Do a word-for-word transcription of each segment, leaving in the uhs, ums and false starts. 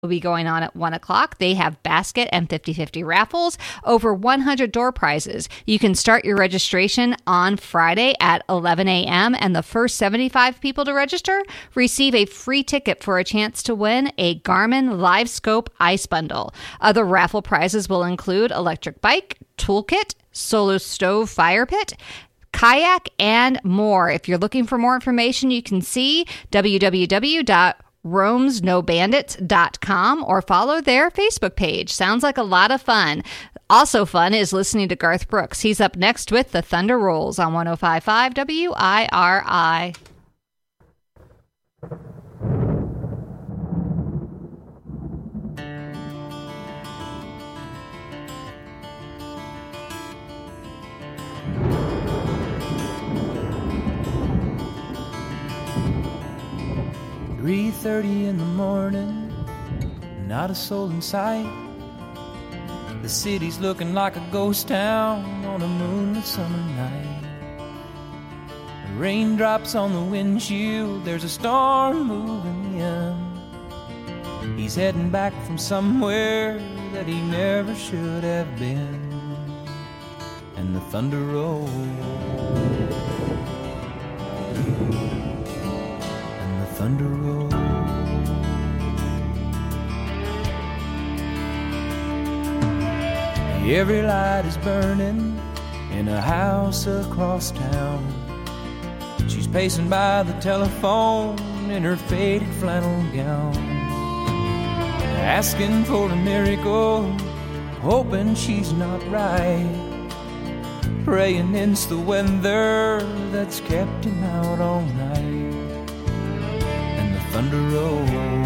will be going on at one o'clock. They have basket and fifty-fifty raffles, over one hundred door prizes. You can start your registration on Friday at eleven a.m. and the first seventy-five people to register receive a free ticket for a chance to win a Garmin LiveScope Ice Bundle. Other raffle prizes will include electric bike, toolkit, solo stove fire pit, kayak, and more. If you're looking for more information, you can see w w w dot roams no bandits dot com or follow their Facebook page. Sounds like a lot of fun. Also fun is listening to Garth Brooks. He's up next with The Thunder Rolls on one oh five point five W I R I. three thirty in the morning, not a soul in sight. The city's looking like a ghost town on a moonlit summer night. Raindrops on the windshield, there's a storm moving in. He's heading back from somewhere that he never should have been. And the thunder rolls, and the thunder rolls. Every light is burning in a house across town. She's pacing by the telephone in her faded flannel gown, asking for a miracle, hoping she's not right, praying it's the weather that's kept him out all night. And the thunder rolls,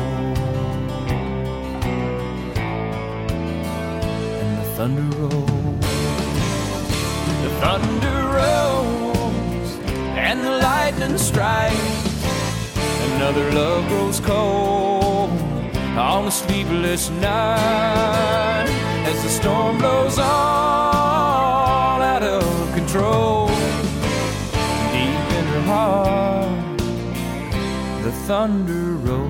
thunder rolls, the thunder rolls, and the lightning strikes. Another love grows cold on a sleepless night, as the storm blows on out of control. Deep in her heart, the thunder rolls.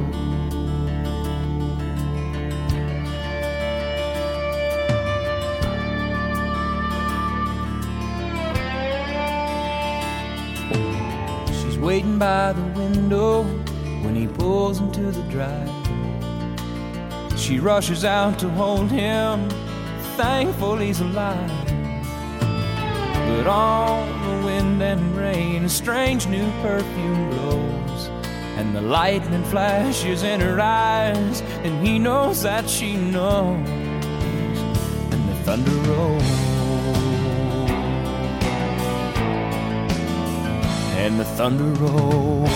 Waiting by the window when he pulls into the drive. She rushes out to hold him, thankful he's alive. But on the wind and rain, a strange new perfume blows, and the lightning flashes in her eyes, and he knows that she knows. And the thunder rolls, and the thunder rolls,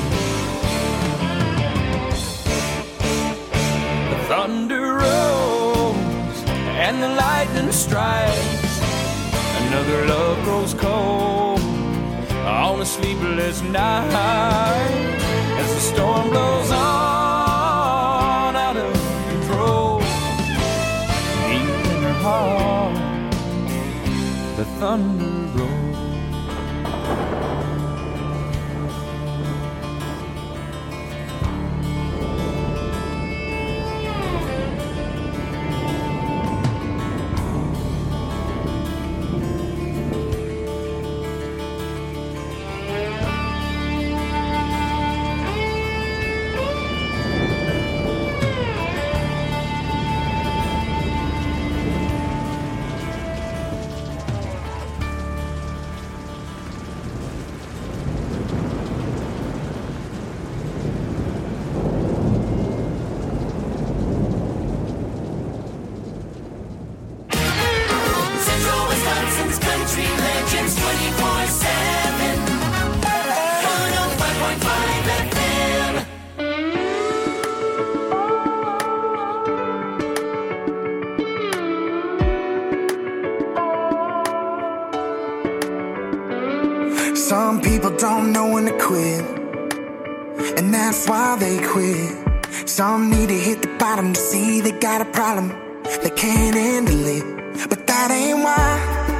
the thunder rolls, and the lightning strikes. Another love grows cold on a sleepless night, as the storm blows on out of control. Deep in her heart, the thunder rolls. Some people don't know when to quit, and that's why they quit. Some need to hit the bottom to see they got a problem, they can't handle it. But that ain't why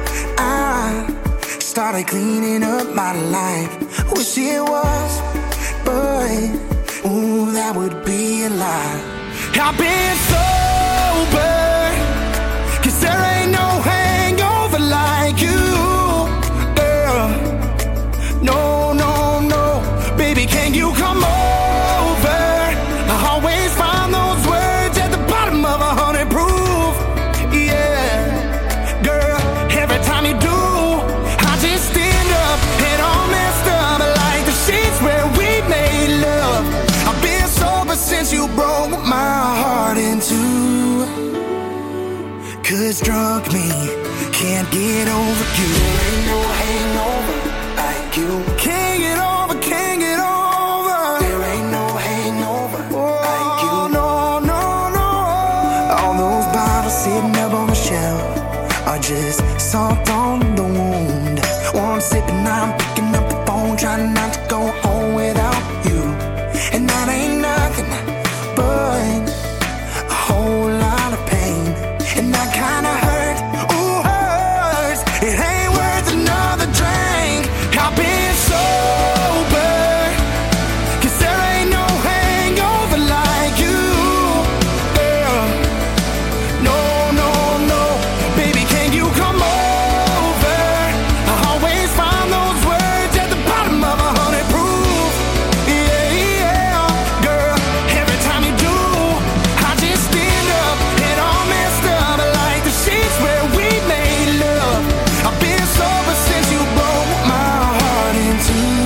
I started cleaning up my life. Wish it was, but ooh, that would be a lie. I've been sober, 'cause there ain't no hangover like you, girl. No, no, no, baby, can you come over? I always find those words at the bottom of a hundred proof. Yeah, girl, every time you do, I just end up head all messed up like the sheets where we made love. I've been sober since you broke my heart in two, 'cause drunk me can't get over you. There ain't no hangover like you. Can't get over, can't get over. There ain't no hangover like you. No, no, no. All those bottles sitting up on the shelf are just salt on the wound. One sip and I'm picking up the phone, trying not to go home without you. And that ain't nothing but a whole lot of pain. And that kinda hurt, ooh, hurts. It ain't worth another drink. I've been sober, 'cause there ain't no hangover like you, girl. No, no, no, baby, can you come over? I always find those words at the bottom of a hundred proof. Yeah, yeah, girl, every time you do, I just end up head all messed up like the sheets where we made love. I've been sober since you broke my heart in two,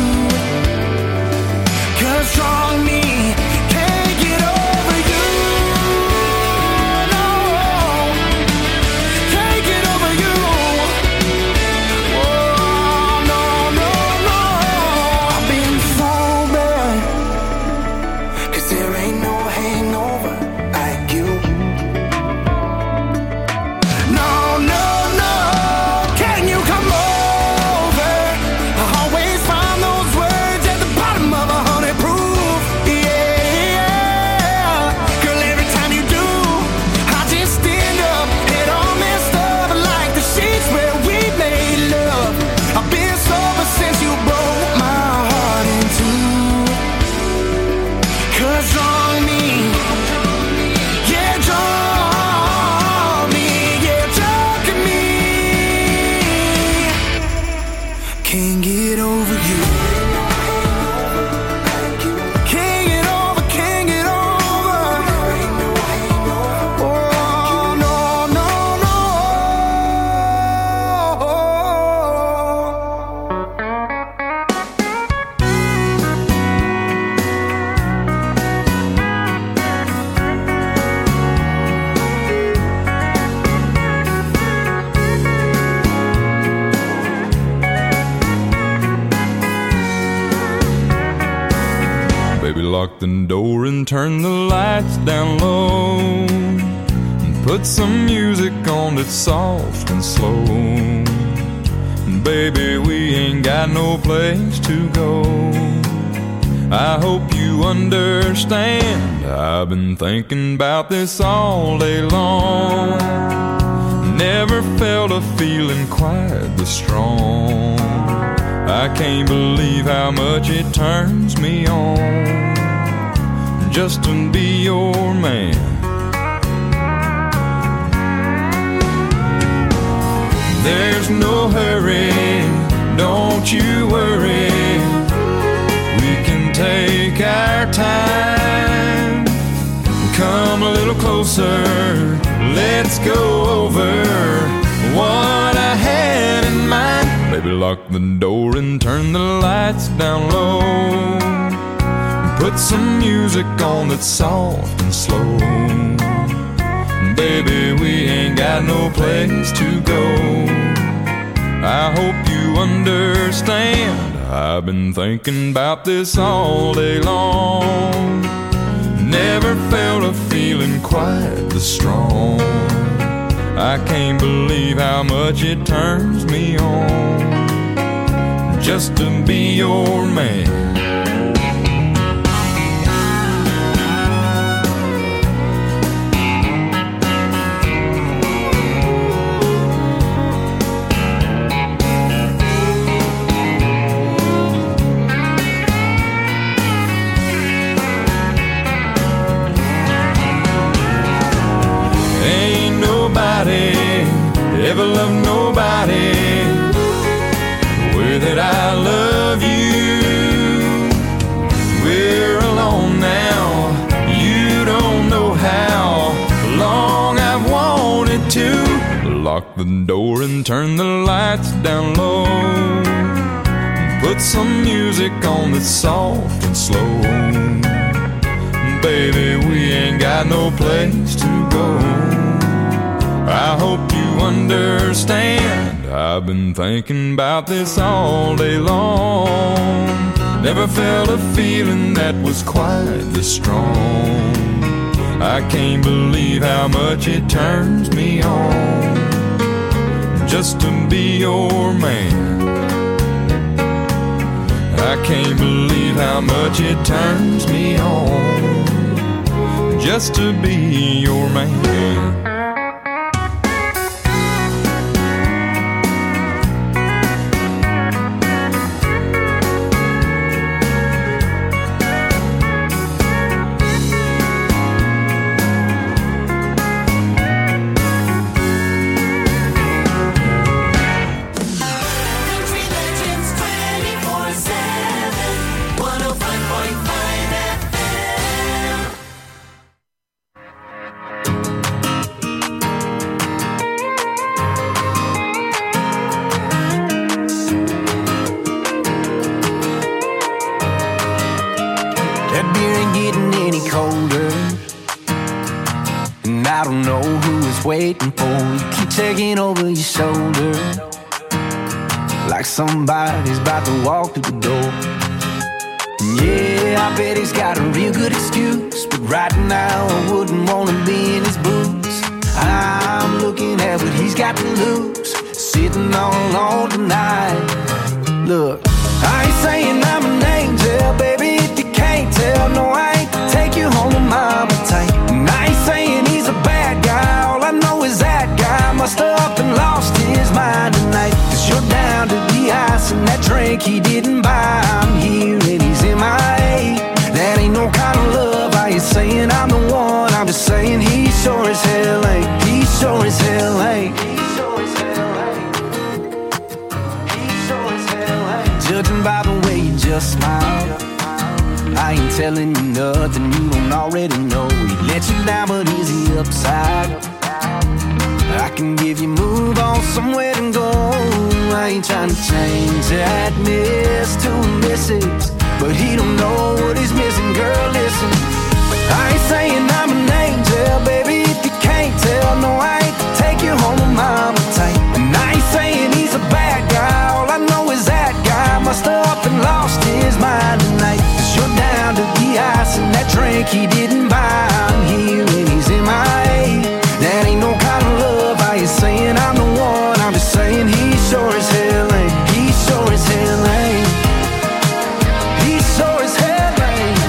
'cause strong me can't get over you. No, can't get over you. Oh, no, no, no. I've been sober, 'cause there ain't no hangover like you. No, no, no, can you come over? I always find those words at the bottom of a hundred proof. Yeah, girl, every time you do, I just end up head all messed up like the sheets where we made love. I've been sober since you broke my heart in two, 'cause draw me, yeah, draw me, yeah, drunk me. Can't get over you. Can't get over, can't get over. Oh, no, no, no. Baby, lock the door and turn the lights down low, and put some music on that's soft and slow. Baby, we ain't got no place to go. I hope you understand, I've been thinking about this all day long. Never felt a feeling quite this strong. I can't believe how much it turns me on just to be your man. There's no hurry, don't you worry. We can take our time. Come a little closer, let's go over what I had in mind. Baby, lock the door and turn the lights down low. Put some music on that's soft and slow. Baby, we ain't got no place to go. I hope you understand, I've been thinking about this all day long. Never felt a feeling quite this strong. I can't believe how much it turns me on just to be your man. lock the door and turn the lights down low. Put some music on that's soft and slow. Baby, we ain't got no place to go. I hope you understand. I've been thinking about this all day long. Never felt a feeling that was quite this strong. I can't believe how much it turns me on just to be your man. I can't believe how much it turns me on just to be your man. Waiting for you, keep checking over your shoulder like somebody's about to walk through the door. Yeah, I bet he's got a real good excuse, but right now I wouldn't wanna be in his boots. I'm looking at what he's got to lose, sitting all alone tonight. Look, I ain't saying I'm an angel, baby, if you can't tell. No, I ain't to take you home to mama tight. And I ain't saying he's a bad guy. All I know is that guy must have up and lost his mind tonight. Cause you're down to the ice and that drink he didn't buy. I'm here and he's in my A. That ain't no kind of love. I ain't saying I'm the one, I'm just saying he sure as hell ain't. He sure as hell ain't. Judging by the way you just smile, I ain't telling you nothing you don't already know. He let you down, but he's the upside. I can give you move on somewhere to go. I ain't trying to change that miss to a missus, but he don't know what he's missing. Girl, listen, I ain't saying I'm an angel, baby, if you can't tell. No, I ain't to take you home with mama tight. And I ain't saying he's a bad guy. All I know is that guy must have up and lost his mind tonight. Cause you're down to the ice and that drink he didn't buy. I'm here and he's in my A. That ain't no kind of love. I ain't saying I'm the one, I'm just saying he sure as hell ain't. He sure as hell ain't. He sure as hell ain't.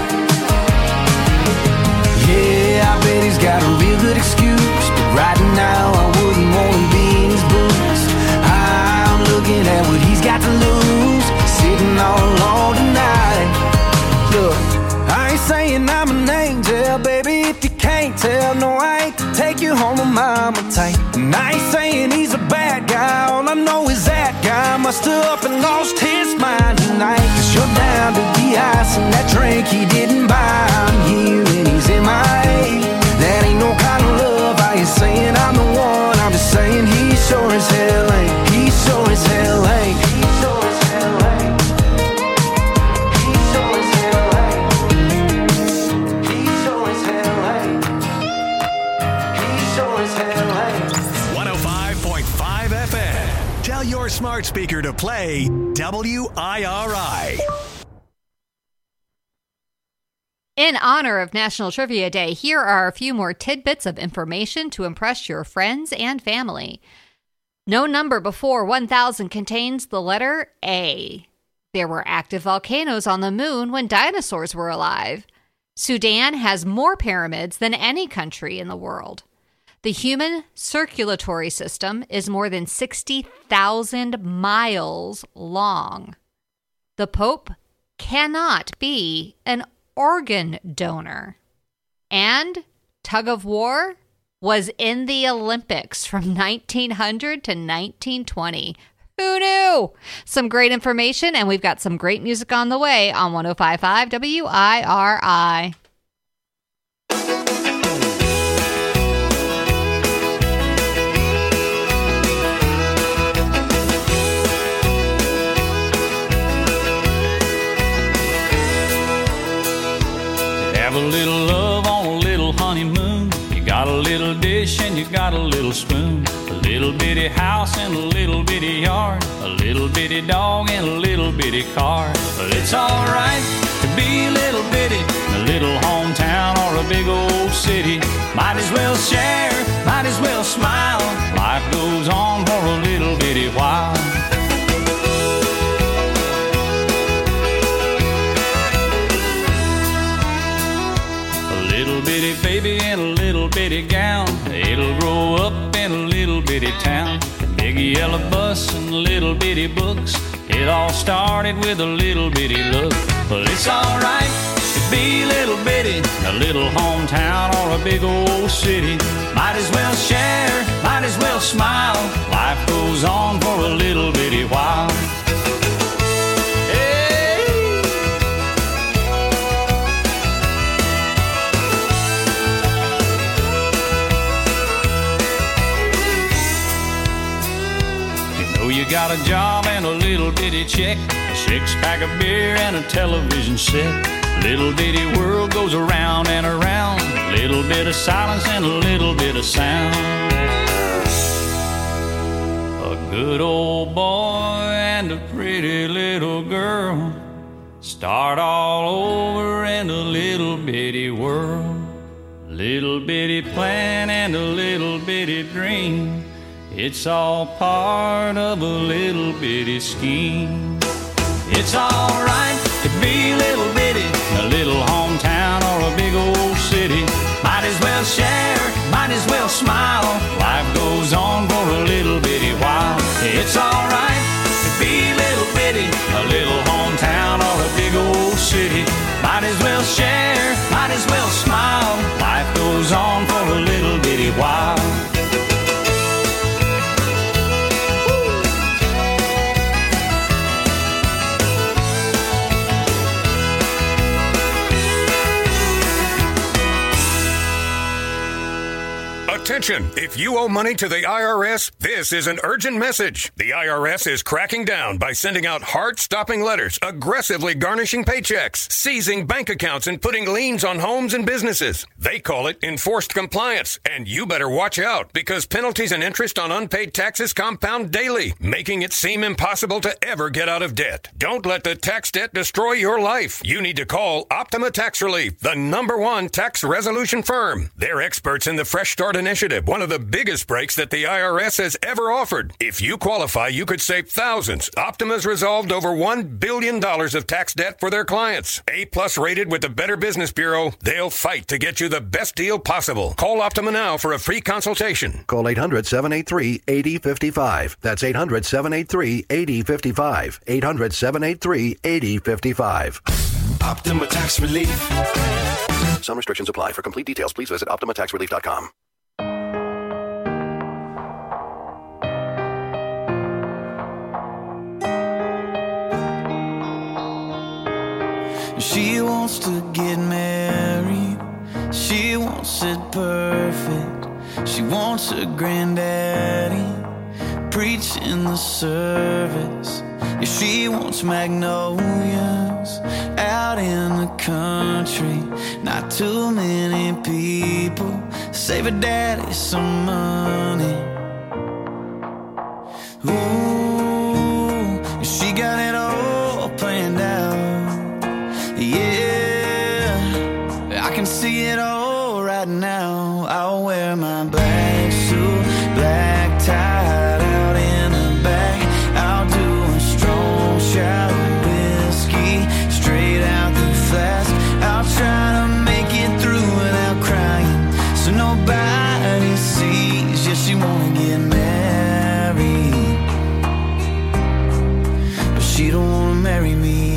Yeah, I bet he's got a real good excuse, but right now I wouldn't wanna be in his boots. I'm looking at what he's got to lose, sitting all alone tonight. Look, I ain't saying I'm an angel, baby, if you can't tell. No, I ain't to take you home with mama tight. And I ain't saying he's a bad guy. All I know is that guy must have up and lost his mind tonight. Cause you're down to the ice and that drink he didn't buy. I'm here and he's in my A. That ain't no kind of love. I ain't saying I'm the one, I'm just saying he sure as hell ain't. He sure as hell ain't. He sure as hell ain't. He sure as hell ain't. He sure as hell ain't. He sure as hell ain't. one oh five point five F M. Tell your smart speaker to play W I R I. In honor of National Trivia Day, here are a few more tidbits of information to impress your friends and family. No number before one thousand contains the letter A. There were active volcanoes on the moon when dinosaurs were alive. Sudan has more pyramids than any country in the world. The human circulatory system is more than sixty thousand miles long. The Pope cannot be an organ donor. And tug of war was in the Olympics from nineteen hundred to nineteen twenty. Who knew? Some great information, and we've got some great music on the way on one oh five point five W I R I. little dish and you got a little spoon, a little bitty house and a little bitty yard, a little bitty dog and a little bitty car. But it's alright to be a little bitty in a little hometown or a big old city. Might as well share, might as well smile. Life goes on for a little bitty while. Little bitty baby in a little bitty gown, it'll grow up in a little bitty town. Big yellow bus and little bitty books, it all started with a little bitty look. But it's alright to be a little bitty in a little hometown or a big old city. Might as well share, might as well smile. Life goes on for a little bitty while. You got a job and a little bitty check, a six-pack of beer and a television set. Little bitty world goes around and around, little bit of silence and a little bit of sound. A good old boy and a pretty little girl start all over in a little bitty world. Little bitty plan and a little bitty dream, it's all part of a little bitty scheme. It's alright to be a little bitty in a little hometown or a big old city. Might as well share, might as well smile. Life goes on for a little bitty while. It's alright to be a little bitty in a little hometown or a big old city. Might as well share, might as well smile. Life goes on for a little bitty while. Attention! If you owe money to the I R S, this is an urgent message. The I R S is cracking down by sending out heart-stopping letters, aggressively garnishing paychecks, seizing bank accounts, and putting liens on homes and businesses. They call it enforced compliance, and you better watch out because penalties and interest on unpaid taxes compound daily, making it seem impossible to ever get out of debt. Don't let the tax debt destroy your life. You need to call Optima Tax Relief, the number one tax resolution firm. They're experts in the Fresh Start Initiative, one of the biggest breaks that the I R S has ever offered. If you qualify, you could save thousands. Optima's resolved over one billion dollars of tax debt for their clients. A-plus rated with the Better Business Bureau, they'll fight to get you the best deal possible. Call Optima now for a free consultation. Call eight hundred, seven eight three, eight zero five five. That's eight hundred, seven eight three, eight zero five five. eight hundred, seven eight three, eight zero five five. Optima Tax Relief. Some restrictions apply. For complete details, please visit optima tax relief dot com. She wants to get married. She wants it perfect. She wants a granddaddy preaching the service. Yeah, she wants magnolias out in the country. Not too many people save her daddy some money. Ooh, she got it all planned out. Yeah, I can see it all right now. I'll wear my black suit, black tie out in the back. I'll do a strong shot of whiskey straight out the flask. I'll try to make it through without crying, so nobody sees. Yeah, she wanna get married, but she don't wanna marry me.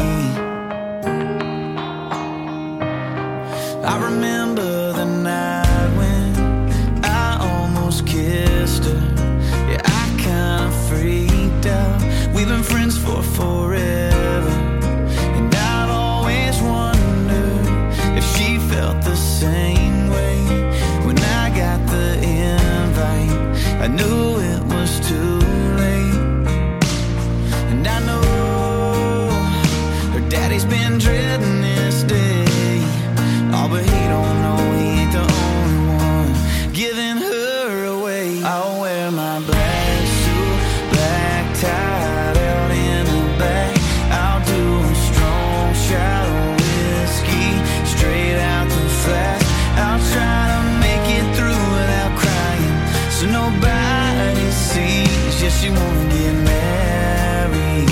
I remember the night when I almost kissed her. Yeah, I kinda freaked out. We've been friends for forever, and I've always wondered if she felt the same way. When I got the invite, I knew it was she wanna get married.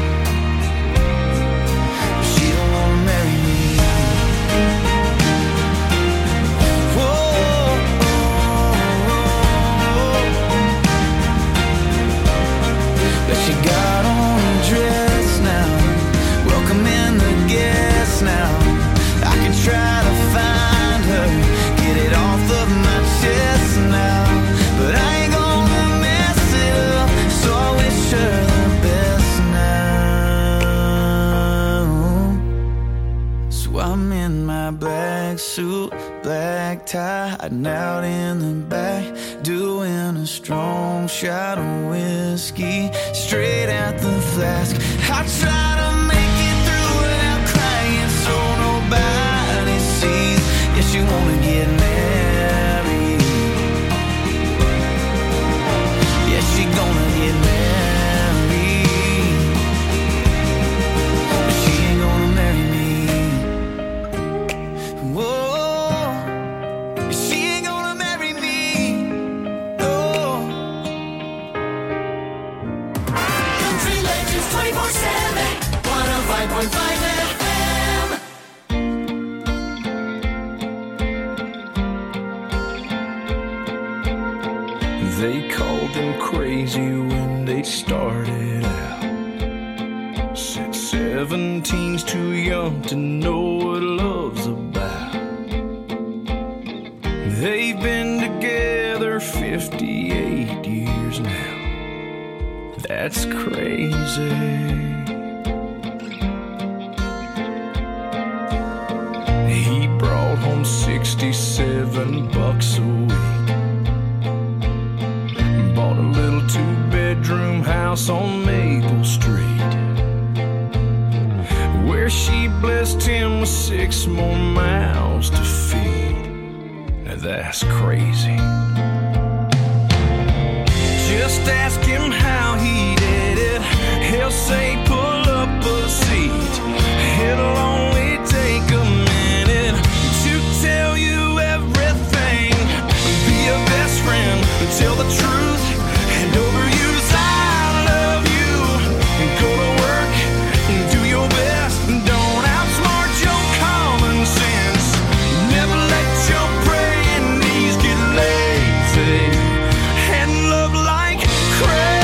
She don't wanna marry me. Whoa, but she got on a dress now, welcoming the guests now. I could try to find her, get it off of my chest now, but I ain't gonna mess it up, so I wish her the best now. So I'm in my black suit, black tie, hiding out in the back, doing a strong shot of whiskey, straight out the flask. I try to make it through without crying, so nobody sees. Yeah, she wanna get married. Yeah, she gonna get married, but she ain't gonna marry me. Whoa, she ain't gonna marry me. No. Country Legends twenty-four seven, one oh five point five F M. They called them crazy when they started out. Said seventeen's too young to know what love's about. They've been together fifty-eight years now. That's crazy. He brought home sixty-seven bucks a week. Bought a little two-bedroom house on Maple Street, where she blessed him with six more mouths to feed. Now that's crazy. Just ask him how he did it. He'll say pull up a seat. It'll only take a minute to tell you everything. Be a best friend, tell the truth, and overuse I love you. Go to work, do your best, don't outsmart your common sense. Never let your praying knees get lazy, and love like crazy.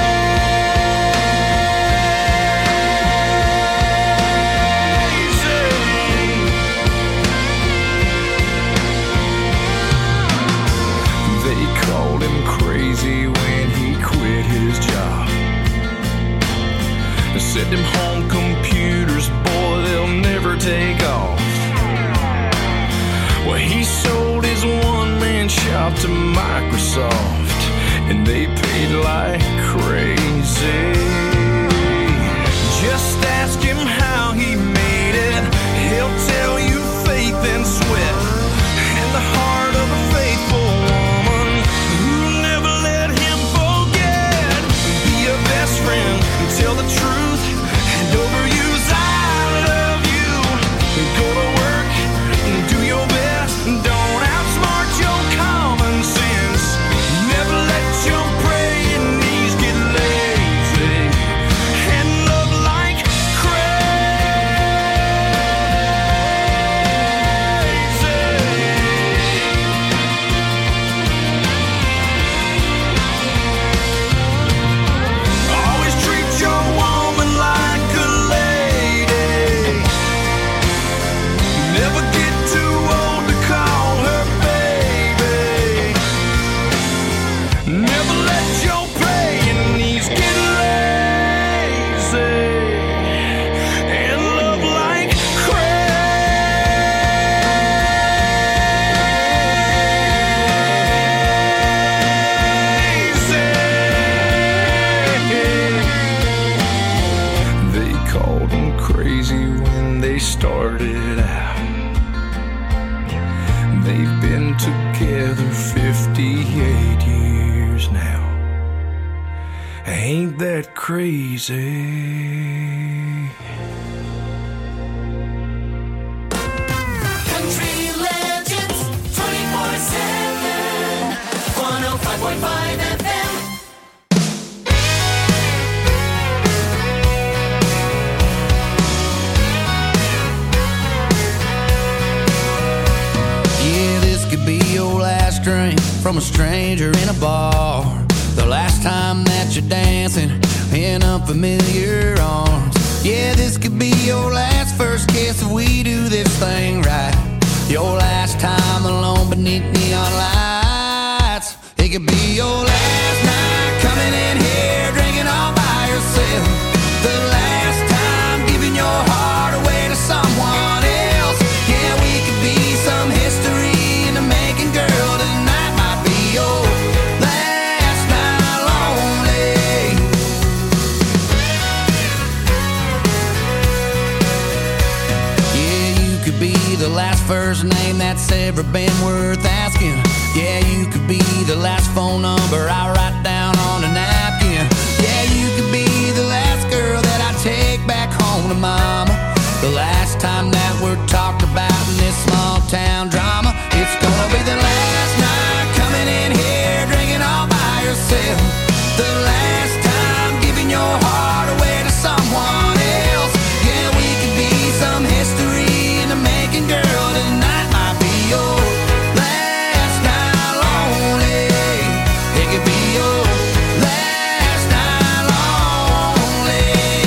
They called him crazy when he quit his job. They said them home computers, boy, they'll never take off. Well, he sold his one-man shop to Microsoft, and they paid like crazy. Just ask him how he made it. He'll tell you faith and sweat, and the heart of a faithful woman who never let him forget. Be a best friend, tell the truth, and overuse I love you. Go to work, do your best, don't outsmart your common sense. Never let your praying knees get lazy, and love like always treat your woman like a lady. Never get too old to call her baby. Never let your praying knees get lazy, and love like crazy. They called him crazy when they started out. They've been together fifty-eight years now. Ain't that crazy? Country Legends twenty-four seven, one oh five point five F M. from a stranger in a bar. The last time that you're dancing in unfamiliar arms. Yeah, this could be your last first kiss if we do this thing right. Your last time alone beneath neon lights. It could be your last night coming in here drinking all by yourself. The last time giving your heart away to someone else. Yeah, we could be some history in the making, girl. Tonight might be your last night lonely. Yeah, you could be the last first name that's ever been worth asking. Yeah, you could be the last phone number I write down on a napkin. Yeah, you could be the last girl that I take back home to mama. The last time that we're talked about in this small town drama. It's gonna be the last night coming in here drinking all by yourself. The last time giving your heart away to someone else. Yeah, we could be some history in the making, girl. Tonight might be your last night lonely. It could be your last night lonely.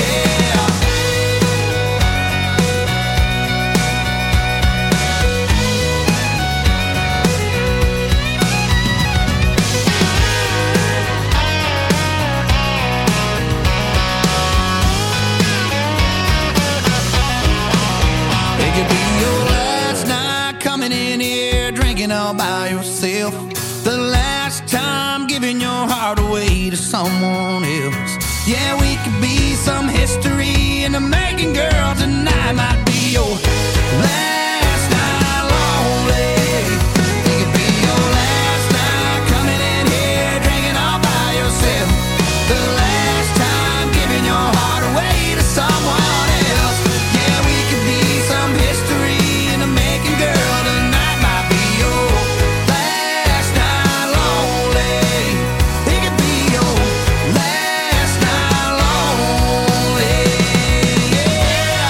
It could be your last night coming in here drinking all by yourself. The last time giving your heart away to someone else. Yeah, we could be some history in the making, girl. Tonight might be your last night lonely. It could be your last night coming in here drinking all by yourself. The last time giving your heart away to someone else. Yeah, we could be some history in the making, girl. Tonight might be your last night lonely. It could be your last night lonely. Yeah.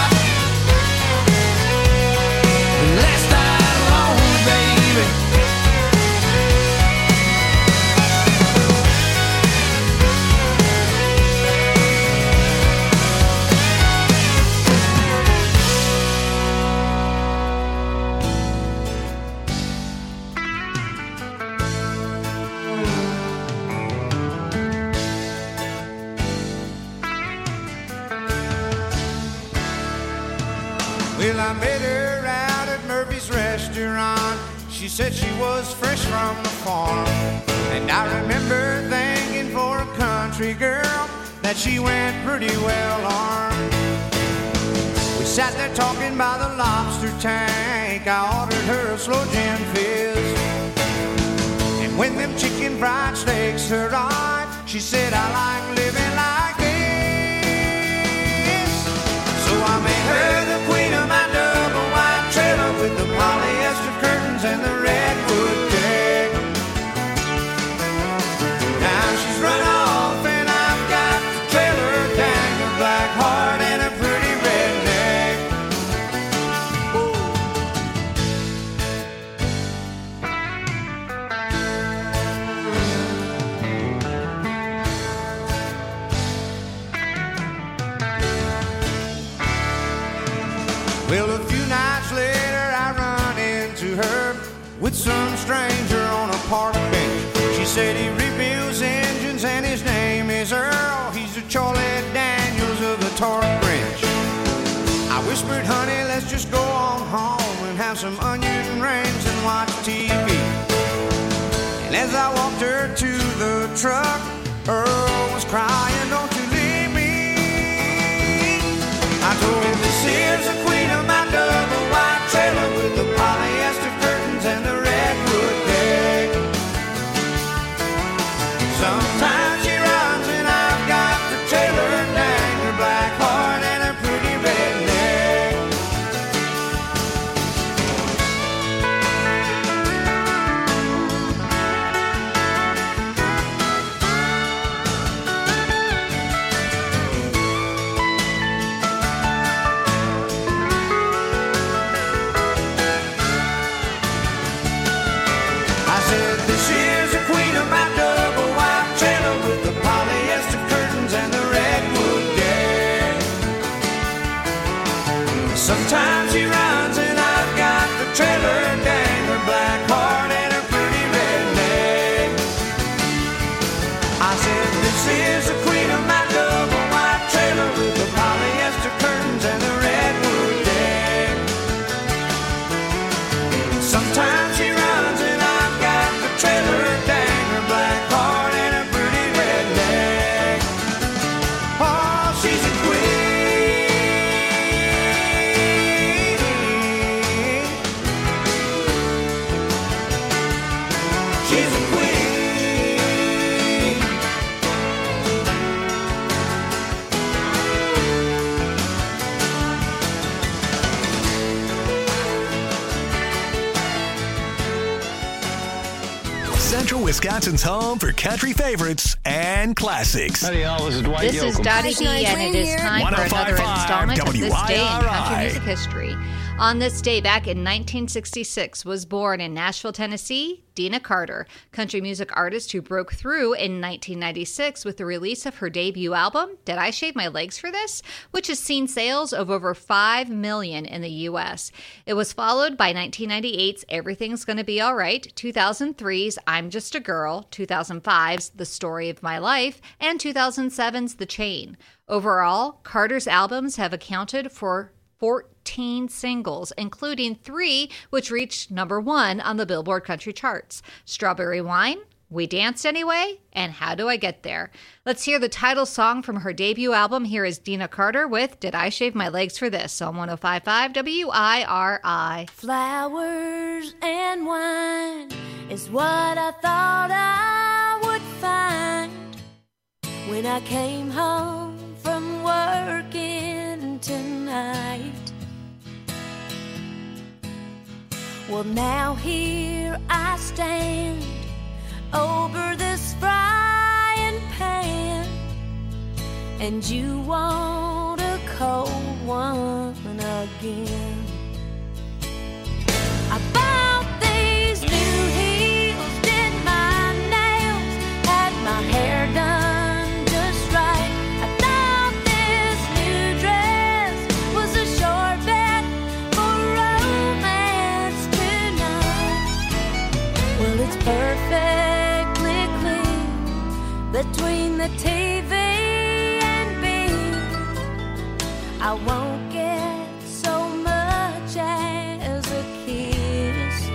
Last night lonely, baby. Well, I met her out at Murphy's restaurant. She said she was fresh from the farm. And I remember thinking for a country girl that she went pretty well armed. We sat there talking by the lobster tank. I ordered her a slow gin fizz. And when them chicken fried steaks arrived, she said, I like living like this. So I made her the queen of my double wide trailer with the polyester curtains and the redwood deck. Now she's run off and I've got the trailer, dang a black heart and a pretty redneck. Well, a few nights later I run into her with some stranger on a park bench. She said he rebuilds engines and his name is Earl. He's the Charlie Daniels of the torque wrench. I whispered, honey, let's just go on home and have some onion rings and watch T V. And as I walked her to the truck, Earl was crying, don't you leave me. I told him this here's the queen of my double wide trailer with the polyester curtains and the redwood deck. Sometimes she runs and I've got the trailer, dang her black heart and her pretty redneck. Sometimes she runs and I've got the trailer, dang her black heart and her pretty red neck. I said, this is the queen of my double wide trailer with the polyester curtains and the redwood deck. Sometimes she runs and I've got the trailer, dang her black heart and her pretty red neck. Oh, she's a queen. She's a queen. Central Wisconsin's home for country favorites and classics. Howdy, y'all. This is Dwight This is Yoakam. Dottie D, and it is time for another installment of This Day in Country Music History. On this day, back in nineteen sixty-six, was born in Nashville, Tennessee, Deana Carter, country music artist who broke through in nineteen ninety-six with the release of her debut album, Did I Shave My Legs for This?, which has seen sales of over five million in the U S. It was followed by nineteen ninety-eight's Everything's Gonna Be Alright, two thousand three's I'm Just a Girl, two thousand five's The Story of My Life, and two thousand seven's The Chain. Overall, Carter's albums have accounted for fourteen singles, including three which reached number one on the Billboard Country Charts: Strawberry Wine, We Danced Anyway, and How Do I Get There. Let's hear the title song from her debut album. Here is Deana Carter with Did I Shave My Legs for This on one oh five point five W I R I. Flowers and wine is what I thought I would find when I came home from working tonight. Well, now here I stand over this frying pan, and you want a cold one again. I bought these new heels, did my nails, had my hair done just right. I thought this new dress was a sure bet for romance tonight. Well, it's perfectly clear between the T V and me. I won't get so much as a kiss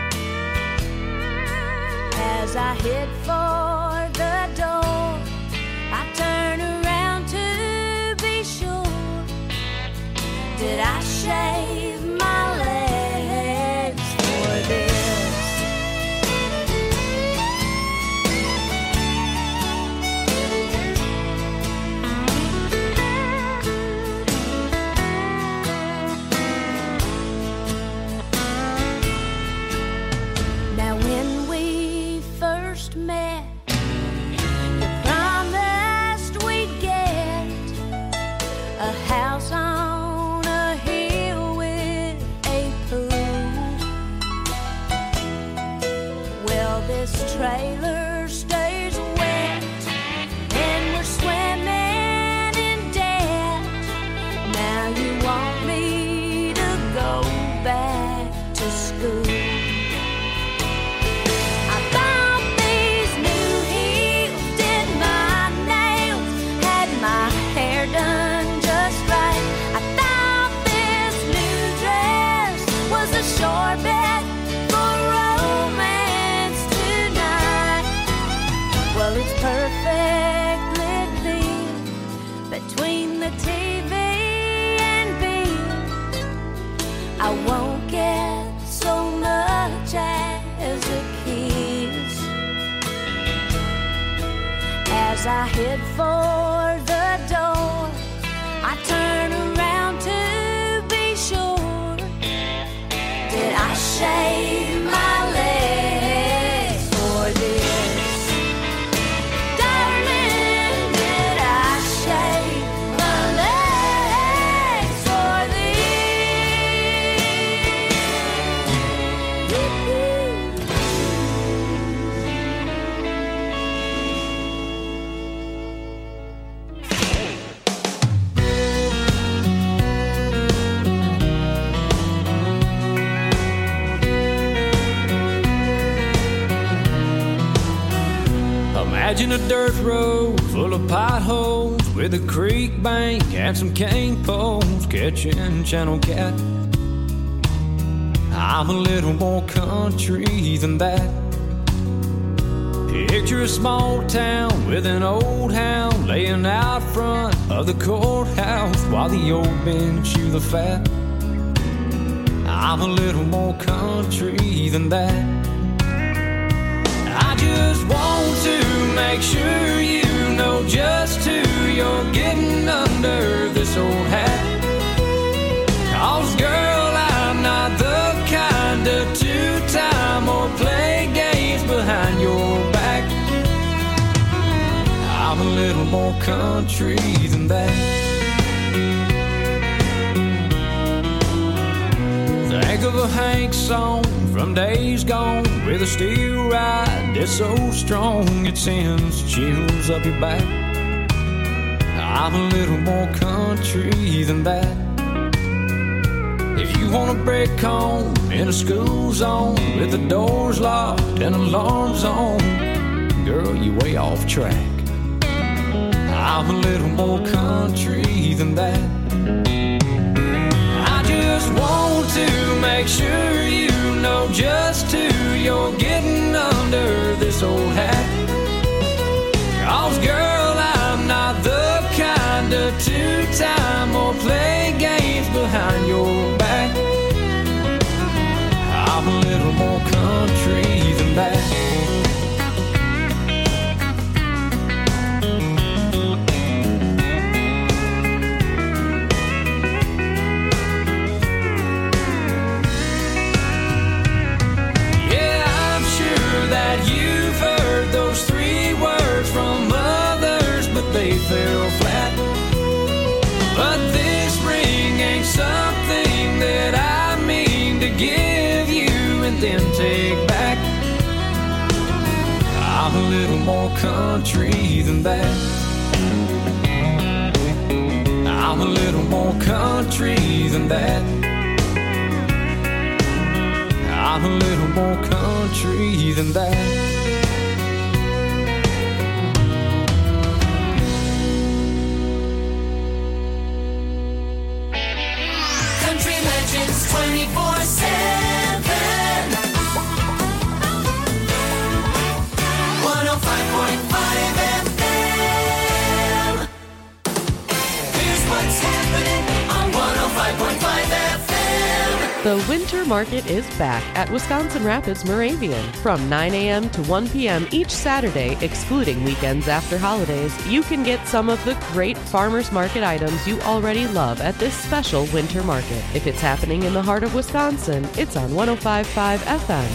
as I head for the door. I turn around to be sure. Did I shave my legs for this? Now when we first met, you promised we'd get a house on a hill with a pool. Well, this trailer stays wet and we're swimming in debt. Now you want me to go back to school. I bought these new heels, did my nails, had my hair done just right. I thought this new dress was a sure bet for romance tonight. Well, it's perfectly clear between the T V and me. I won't get so much as a kiss as I head for the door. I turn around to be sure. Did I shave my legs for this? Darling, did I shave my legs for this? Imagine a dirt road full of potholes with a creek bank and some cane poles catching channel cat. I'm a little more country than that. Picture a small town with an old hound laying out front of the courthouse while the old men chew the fat. I'm a little more country than that. I just want to make sure you know just who you're getting under this old hat. 'Cause girl, I'm not the kind of two-time or play games behind your back. I'm a little more country than that. Think of a Hank song from days gone with a steel ride that's so strong it sends chills up your back. I'm a little more country than that. If you want to break home in a school zone with the doors locked and alarms on, girl, you way off track. I'm a little more country than that. I just want to make sure you know just who you're getting under this old hat. 'Cause girl, I'm not the kind of two-time or play games behind your back. I'm a little more country than that. They fell flat, but this ring ain't something that I mean to give you and then take back. I'm a little more country than that. I'm a little more country than that. I'm a little more country than that. twenty-four seven one oh five point five F M. Here's what's happening on one oh five point five F M. The winter market is back at Wisconsin Rapids Moravian from nine a.m. to one p.m. each Saturday, excluding weekends after holidays. You can get some of the great farmers market items you already love at this special winter market. If it's happening in the heart of Wisconsin, it's on one oh five point five F M.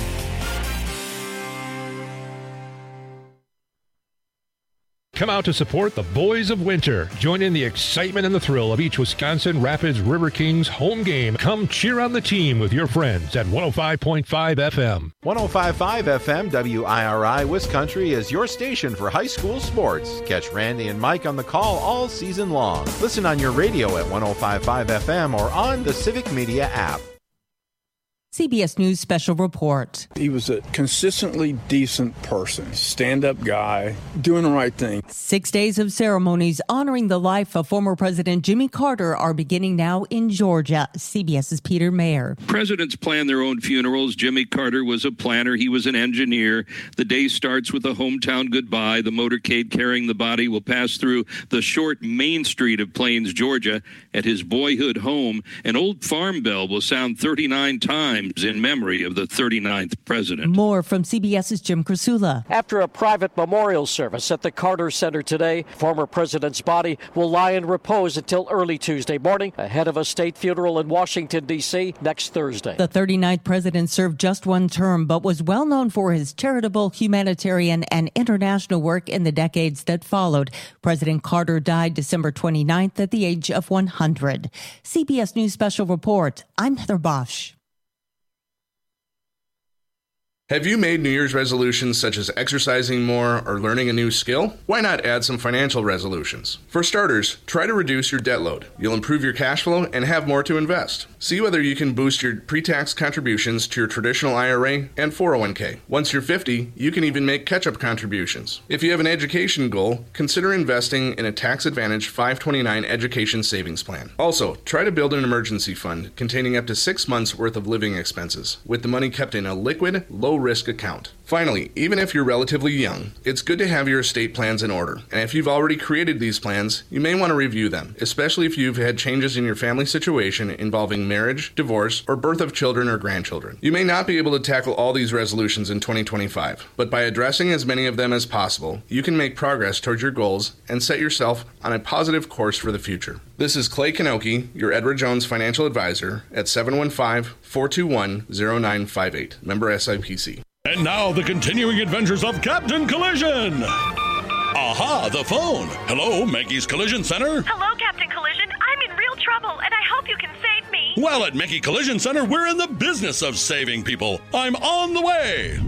Come out to support the Boys of Winter. Join in the excitement and the thrill of each Wisconsin Rapids River Kings home game. Come cheer on the team with your friends at one oh five point five F M. one oh five point five F M W I R I Wiscountry is your station for high school sports. Catch Randy and Mike on the call all season long. Listen on your radio at one oh five point five F M or on the Civic Media app. C B S News Special Report. He was a consistently decent person, stand-up guy, doing the right thing. Six days of ceremonies honoring the life of former President Jimmy Carter are beginning now in Georgia. CBS's Peter Mayer. Presidents plan their own funerals. Jimmy Carter was a planner. He was an engineer. The day starts with a hometown goodbye. The motorcade carrying the body will pass through the short main street of Plains, Georgia. At his boyhood home, an old farm bell will sound thirty-nine times in memory of the thirty-ninth president. More from CBS's Jim Krasula. After a private memorial service at the Carter Center today, former president's body will lie in repose until early Tuesday morning, ahead of a state funeral in Washington, D C next Thursday. The thirty-ninth president served just one term, but was well known for his charitable, humanitarian, and international work in the decades that followed. President Carter died December twenty-ninth at the age of one hundred. C B S News Special Report. I'm Heather Bosch. Have you made New Year's resolutions such as exercising more or learning a new skill? Why not add some financial resolutions? For starters, try to reduce your debt load. You'll improve your cash flow and have more to invest. See whether you can boost your pre-tax contributions to your traditional I R A and four oh one k. Once you're fifty, you can even make catch-up contributions. If you have an education goal, consider investing in a tax-advantaged five twenty-nine education savings plan. Also, try to build an emergency fund containing up to six months worth of living expenses, with the money kept in a liquid, low risk account. Finally, even if you're relatively young, it's good to have your estate plans in order. And if you've already created these plans, you may want to review them, especially if you've had changes in your family situation involving marriage, divorce, or birth of children or grandchildren. You may not be able to tackle all these resolutions in twenty twenty-five, but by addressing as many of them as possible, you can make progress towards your goals and set yourself on a positive course for the future. This is Clay Kanoki, your Edward Jones financial advisor at seven one five, four two one, zero nine five eight. Member S I P C. And now the continuing adventures of Captain Collision. Aha, the phone. Hello, Mankey's Collision Center. Hello, Captain Collision. I'm in real trouble, and I hope you can save me. Well, at Mankey Collision Center, we're in the business of saving people. I'm on the way.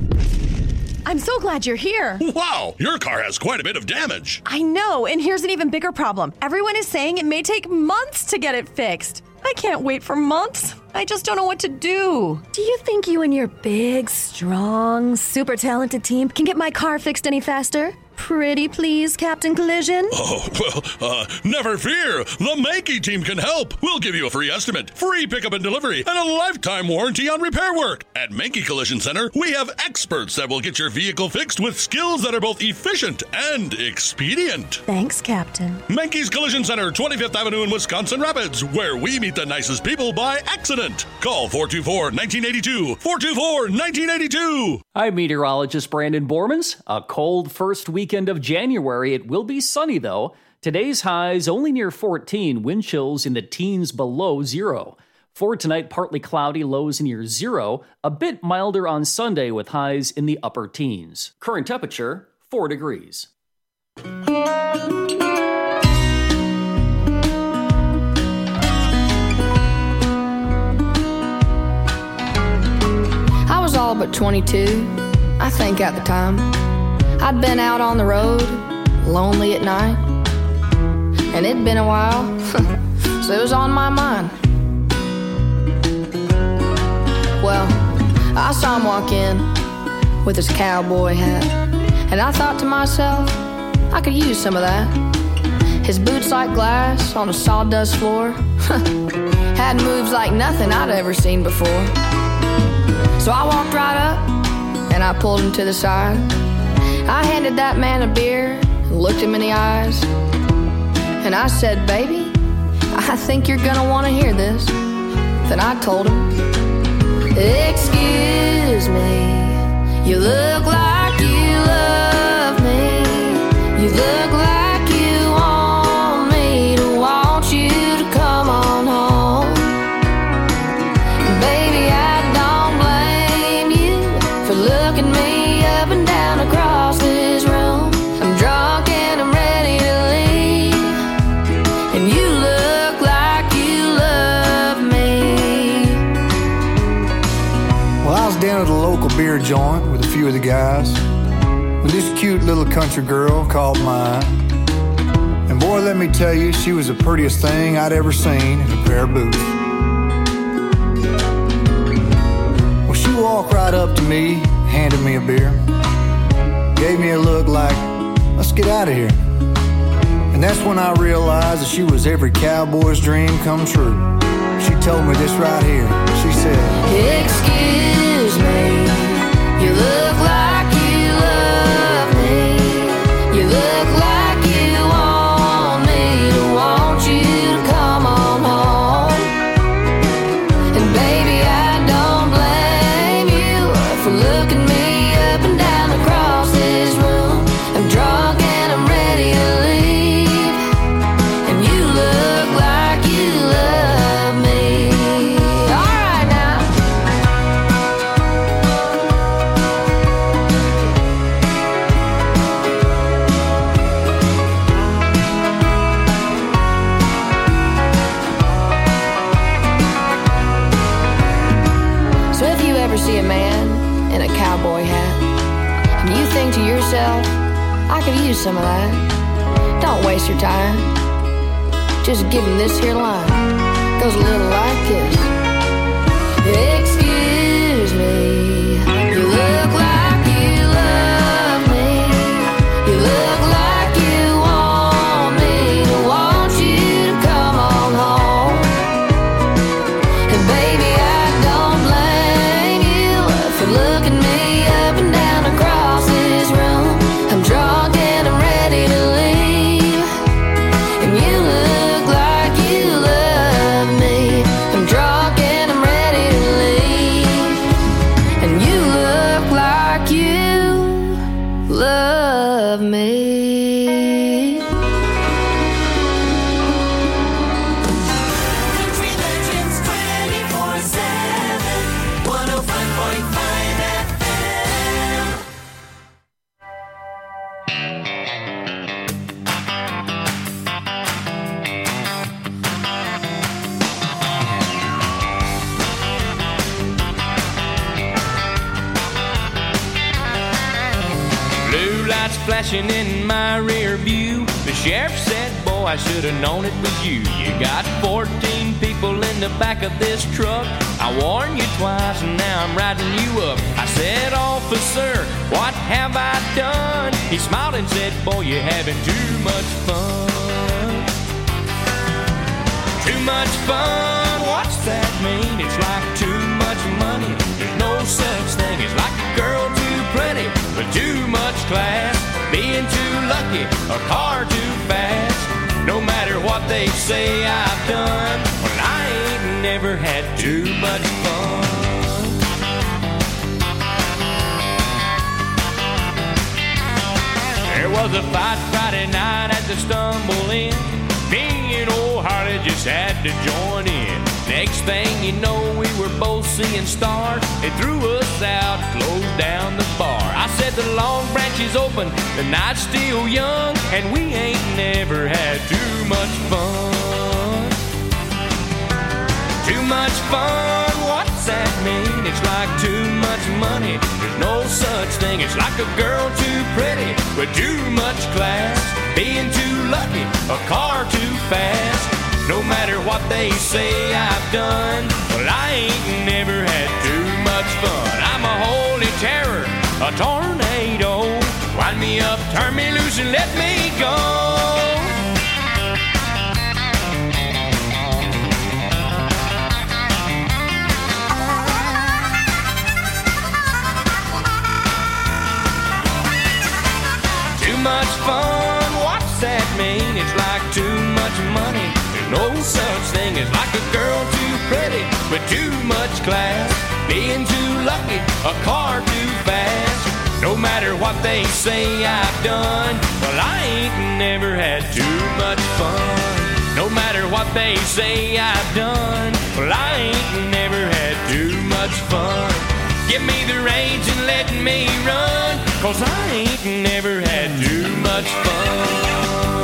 I'm so glad you're here. Wow, your car has quite a bit of damage. I know, and here's an even bigger problem. Everyone is saying it may take months to get it fixed. I can't wait for months. I just don't know what to do. Do you think you and your big, strong, super talented team can get my car fixed any faster? Pretty please, Captain Collision? Oh, well, uh, never fear. The Mankey team can help. We'll give you a free estimate, free pickup and delivery, and a lifetime warranty on repair work. At Mankey Collision Center, we have experts that will get your vehicle fixed with skills that are both efficient and expedient. Thanks, Captain. Mankey's Collision Center, twenty-fifth Avenue in Wisconsin Rapids, where we meet the nicest people by accident. Call four two four, one nine eight two, four two four, one nine eight two. I'm meteorologist Brandon Bormans. A cold first weekend of January. It will be sunny, though. Today's highs only near fourteen, wind chills in the teens below zero. For tonight, partly cloudy, lows near zero. A bit milder on Sunday with highs in the upper teens. Current temperature, four degrees. I was all but twenty-two, I think at the time. I'd been out on the road, lonely at night, and it'd been a while, so it was on my mind. Well, I saw him walk in with his cowboy hat, and I thought to myself, I could use some of that. His boots like glass on a sawdust floor had moves like nothing I'd ever seen before. So I walked right up and I pulled him to the side. I handed that man a beer and looked him in the eyes, and I said, baby, I think you're gonna want to hear this. Then I told him, excuse me, you look like you love me. You look like you want me to want you to come on home. Baby, I don't blame you for looking me up and down across this room. I'm drunk and I'm ready to leave, and you look like you love me. Well, I was down at the local beer joint with a few of the guys when this cute little country girl caught my eye. And boy, let me tell you, she was the prettiest thing I'd ever seen in a pair of boots. Well, she walked right up to me, handed me a beer, gave me a look like, let's get out of here. And that's when I realized that she was every cowboy's dream come true. She told me this right here. She said, excuse me, you look like you love me. You look like you want me to want you to come on home. And baby, I don't blame you for looking me up and down across this room. I'm drunk and I'm ready to leave, and you look like you love me. All right now. I could use some of that. Don't waste your time. Just give him this here line. Goes a little like this. Excuse me, you look like you love me. You look like you want me to want you to come on home. And baby, I don't blame you for looking me up and down across this room. I'm drunk and I'm ready to leave. And you look like you love me. I'm drunk and I'm ready to leave. And you look like you love me. Country Legends twenty-four seven, one oh five point five F M. Blue lights flashing in my rear view. The sheriff said, boy, I should have known it was you. You got fourteen people in the back of this truck. I warned you twice and now I'm riding you up. I said, officer, what have I done? He smiled and said, boy, you're having too much fun. Too much fun, what's that mean? It's like too much money. There's no such thing. It's like a girl too pretty, but too much class. Being too lucky, a car too fast. No matter what they say I've done, well, I ain't never had too much fun. There was a fight Friday night at the Stumble Inn. Me and old Harley just had to join in. Next thing you know, we were both seeing stars. They threw us out, closed down the bar. I said the Long Branch is open, the night's still young, and we ain't never had too much fun. Too much fun, what's that mean? It's like too much money. There's no such thing. It's like a girl too pretty with too much class. Being too lucky, a car too fast. No matter what they say I've done, well, I ain't never had too much fun. I'm a holy terror, a tornado. Wind me up, turn me loose, and let me go. Too much fun, what's that mean? It's like too much money. There's no such thing as like a girl too pretty with too much class. Being too lucky, a car too fast. No matter what they say I've done, well, I ain't never had too much fun. No matter what they say I've done, well, I ain't never had too much fun. Give me the reins and let me run, 'cause I ain't never had too much fun.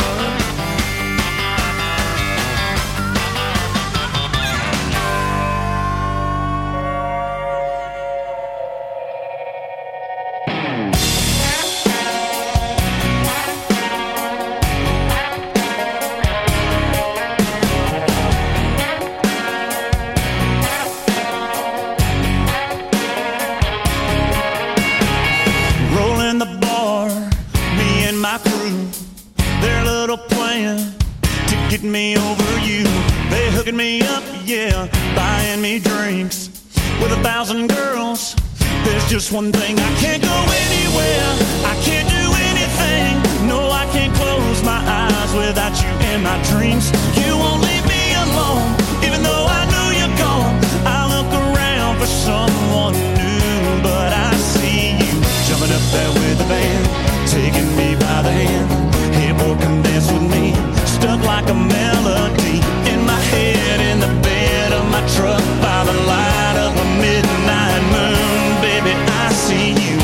Me over you, they hooking me up, yeah, buying me drinks with a thousand girls. There's just one thing, I can't go anywhere, I can't do anything. No, I can't close my eyes without you in my dreams. You won't leave me alone, even though I know you're gone. I look around for someone new, but I see you jumping up there with the band, taking me by the hand. Hey boy, come dance with me. Stuck like a melody in my head, in the bed of my truck, by the light of a midnight moon. Baby, I see you.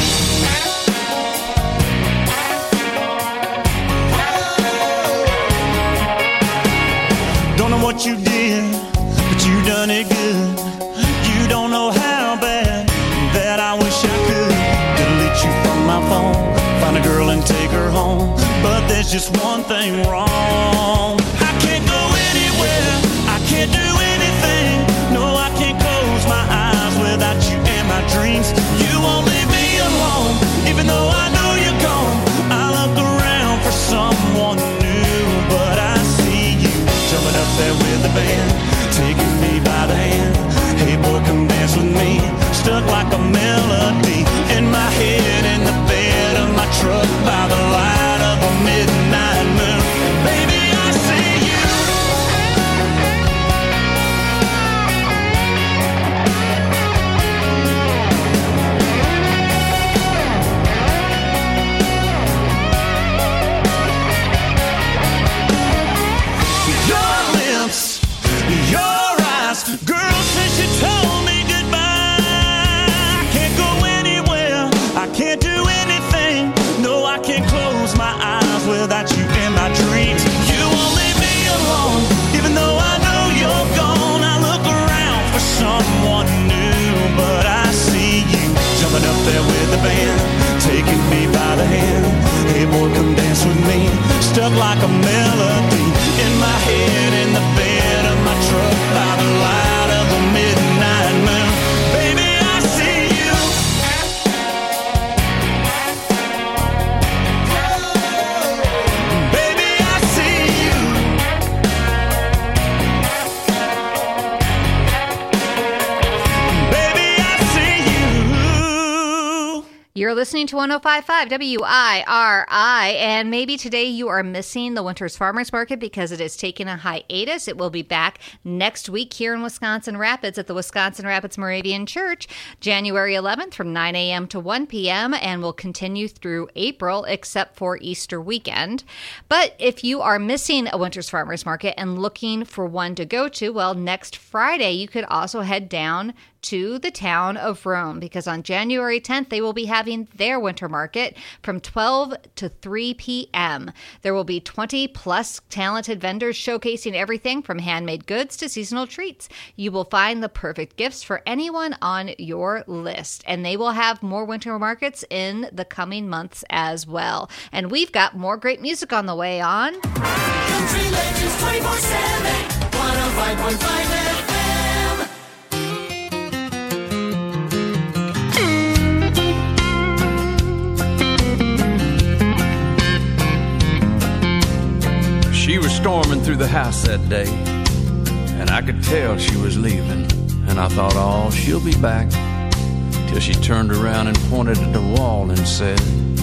Don't know what you did, but you done it good. You don't know how bad that I wish I could delete you from my phone, find a girl and take take her home. But there's just one thing wrong. I can't go anywhere, I can't do anything. No, I can't close my eyes without you in my dreams. You won't leave me alone, even though I know you're gone. I look around for someone new, but I see you jumping up there with the band, taking me by the hand. Hey boy, come dance with me. Stuck like a melody in my head, in the bed of my truck by the light of a midnight moon. Baby, I see you. Your lips, your eyes, girl, since you told me goodbye, I can't go anywhere, I can't do anything. No, I can't close my eyes without you in my dreams. You won't leave me alone, even though I know you're gone. I look around for someone new, but I see you jumping up there with the band, taking me by the hand. Hey boy, come dance with me. Stuck like a melody in my head, in the bed of my truck by the light of the midnight moon. Baby, I see you. Baby, I see you. Baby, I see you. You're listening to one oh five point five W I R I, and maybe today you are missing the Winters Farmers Market because it is taking a hiatus. It will be back next week here in Wisconsin Rapids at the Wisconsin Rapids Moravian Church, January eleventh from nine a.m. to one p.m., and will continue through April except for Easter weekend. But if you are missing a Winters Farmers Market and looking for one to go to, well, next Friday you could also head down to the town of Rome, because on January tenth, they will be having their winter market from twelve to three p.m. There will be twenty plus talented vendors showcasing everything from handmade goods to seasonal treats. You will find the perfect gifts for anyone on your list, and they will have more winter markets in the coming months as well. And we've got more great music on the way on Country Legends twenty-four seven, one oh five point five F M. She was storming through the house that day, and I could tell she was leaving. And I thought, oh, she'll be back. Till she turned around and pointed at the wall and said,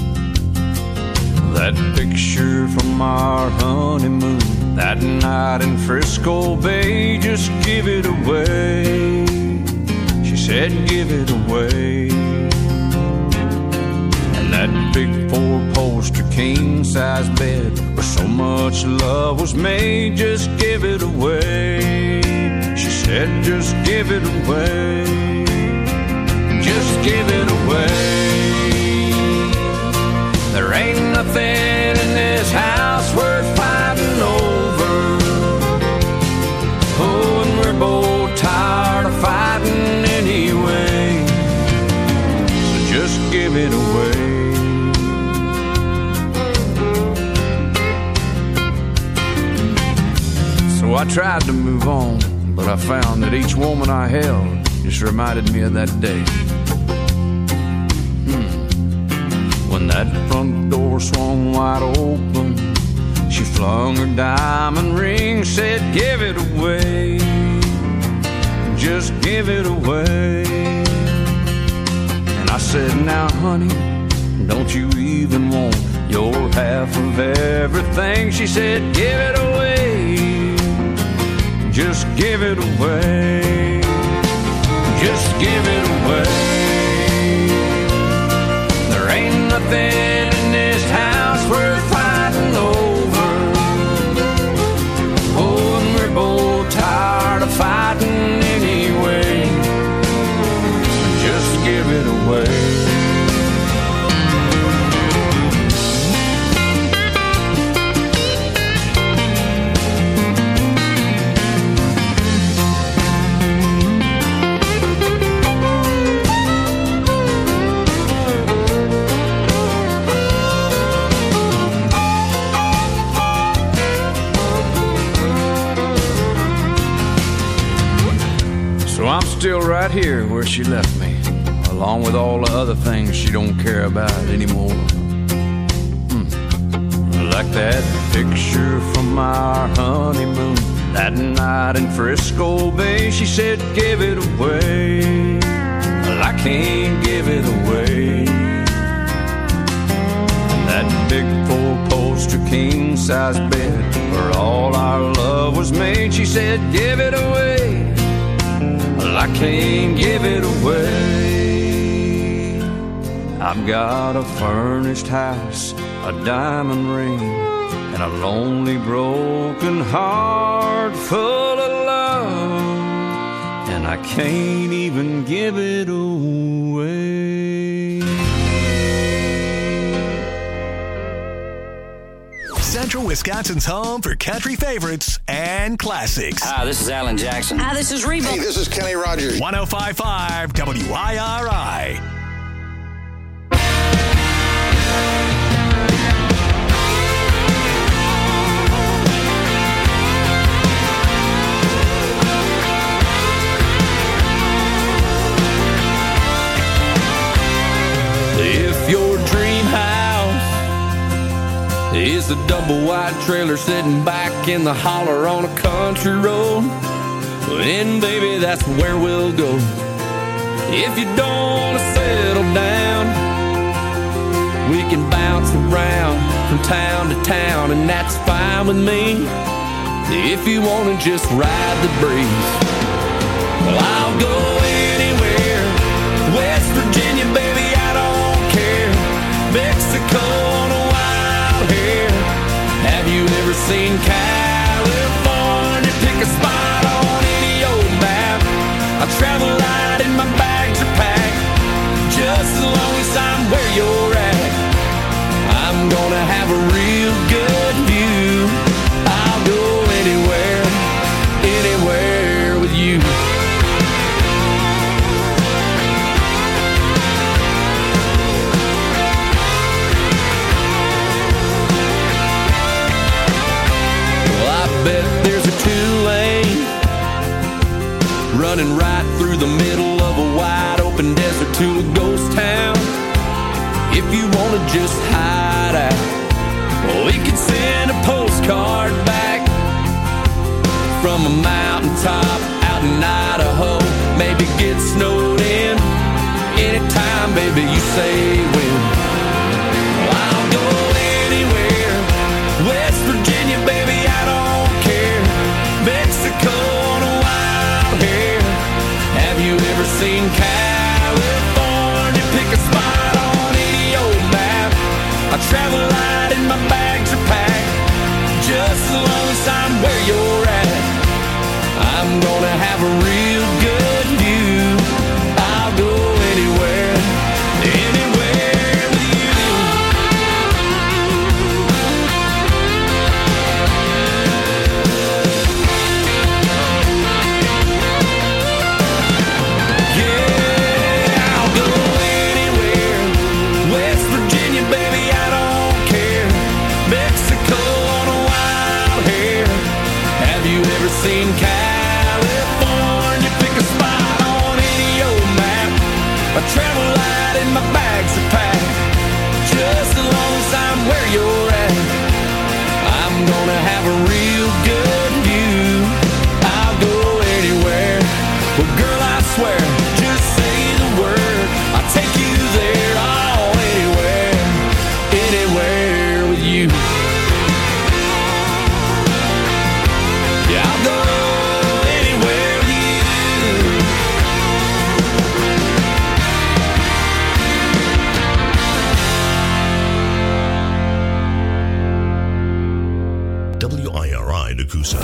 that picture from our honeymoon, that night in Frisco Bay, just give it away. She said, give it away. And that big four-poster king-size bed where so much love was made, just give it away. She said, just give it away. Just give it away. There ain't nothing in this house worth fighting over. Oh, and we're both tired of fighting anyway. So just give it away. So I tried to move on, but I found that each woman I held just reminded me of that day. When that front door swung wide open, she flung her diamond ring, said, give it away. Just give it away. And I said, now honey, don't you even want your half of everything? She said, give it away. Just give it away. Just give it away. There ain't nothing in this house worth fighting over. Oh, and we're both tired of fighting anyway. Just give it away. still right here where she left me, along with all the other things she don't care about anymore. Hmm. Like that picture from our honeymoon, that night in Frisco Bay. She said, give it away. Well, I can't give it away. That big four-poster king-size bed where all our love was made. She said, give it away. Well, I can't give it away. I've got a furnished house, a diamond ring, and a lonely broken heart full of love, and I can't even give it away. Central Wisconsin's home for country favorites and classics. Hi, this is Alan Jackson. Hi, this is Reba. Hey, this is Kenny Rogers. one oh five point five W I R I. If your dream house is the double wide trailer sitting back in the holler on a country road, then baby, that's where we'll go. If you don't want to settle down, we can bounce around from town to town, and that's fine with me. If you want to just ride the breeze, well, I'll go anywhere. West Virginia, baby, I don't care. Mexico on a wild hair. Have you ever seen California? Pick a spot on any old map. I travel light and my bags are packed. Just as long as I'm where you're at, I'm gonna have a real good view. I'll go anywhere, anywhere with you. Bet there's a two-lane running right through the middle of a wide open desert to a ghost town. If you want to just hide out, well, we can send a postcard back from a mountaintop out in Idaho. Maybe get snowed in anytime, baby, you say when. Well, I'll go anywhere. West Virginia, baby, I don't Mexico on a wild hair. Have you ever seen California? Pick a spot on any old map. I travel light and my bags are packed. Just as long as I'm where you're at, I'm gonna have a real good view. I'll go anywhere, anywhere with you. Seen California, pick a spot on any old map. I travel light and my bags are packed. Just as long as I'm where you're at, I'm gonna have a real good view. I'll go anywhere. Well, girl, I swear, just say the word, I'll take you there. Oh, anywhere, anywhere with you. I'll go anywhere with you. W I R I Nakusa.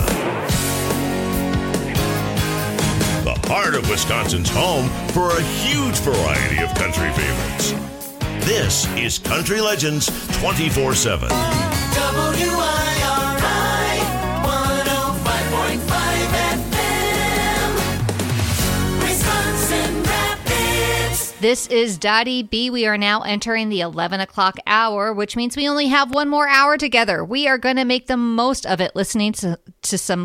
The heart of Wisconsin's home for a huge variety of country favorites. This is Country Legends twenty-four seven. W I R I one oh five point five F M, Wisconsin Rapids. This is Dottie B. We are now entering the eleven o'clock hour, which means we only have one more hour together. We are going to make the most of it listening to, to some